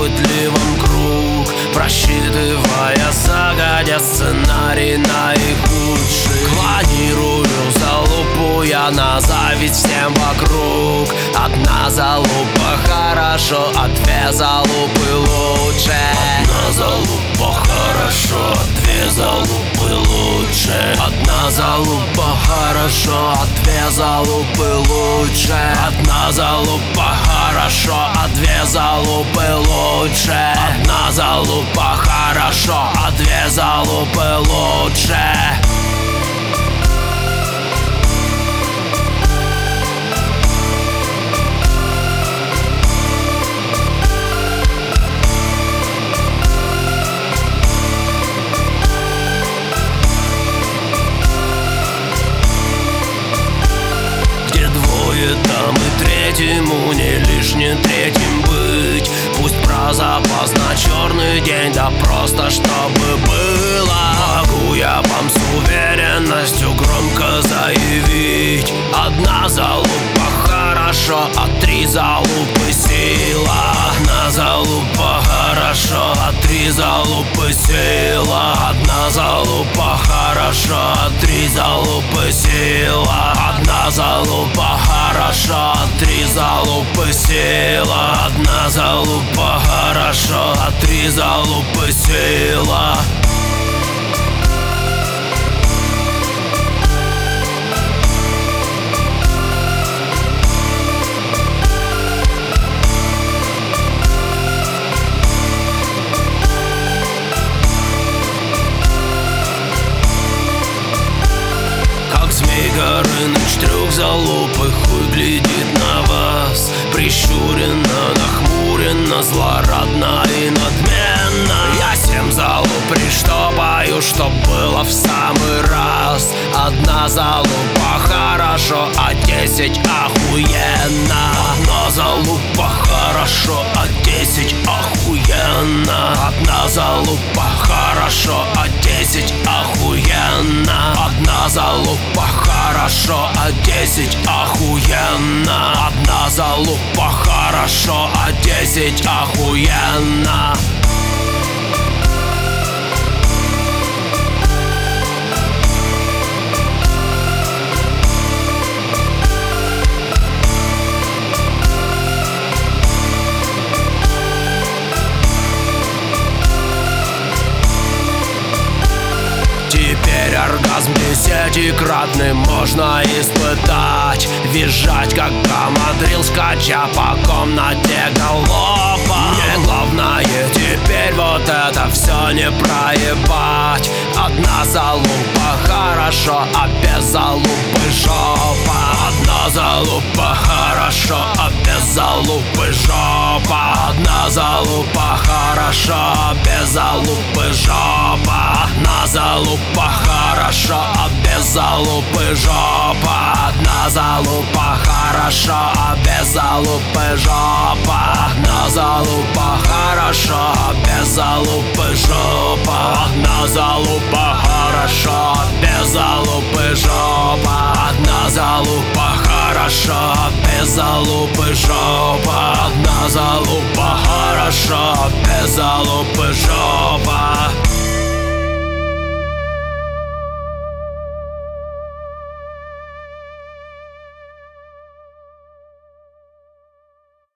пытливом круг, просчитывая загодя сценарий наихудший. Клонирую залупу я на зависть всем вокруг. Одна залупа хорошо, а две залупы лучше. Одна залупа хорошо, а две залупы лучше. Одна залупа хорошо, а две залупы лучше. Одна залупа хорошо, а две залупы лучше. Одна залупа хорошо, а две залупы лучше. Там и третьему не лишне третьим быть. Пусть про запас на черный день, да просто чтобы было. Могу я вам с уверенностью громко заявить: одна залупа хорошо, а три залупы сила. Одна залупа хорошо, а три залупы сила. Одна залупа хорошо, а три залупы сила. Одна залупа хорошо, а три залупы сила. Одна залупа хорошо, а три залупы сила. Змей Горыныч, трёх залупы, хуй глядит на вас. Прищуренно, нахмуренно, злорадно и надменно. Я 7 залуп приштопаю, чтоб было в самый раз. Одна залупа хорошо, а 10 охуенно. Одна залупа хорошо, а 10 охуенно. Одна залупа хорошо, а 10 охуенно. Одна залупа хорошо, а 10 охуенно. Одна залупа хорошо, а 10 охуенно. Теперь оргазм 10-кратный можно испытать. Визжать, как гамадрил, скача по комнате галопа. Мне главное теперь вот это все не проебать. Одна залупа хорошо, а без залупы жопа. Одна залупа хорошо, а без залупы жопа. Одна залупа хорошо, а без залупы жопа. Одна залупа хорошо, а без залупы жопа. Одна залупа хорошо, а без залупы жопа. Одна залупа хорошо, а без залупы жопа. Одна залупа хорошо, а без залупы жопа. Одна залупа хорошо, а без залупы жопа. Одна залупа хорошо, а без залупы жопа.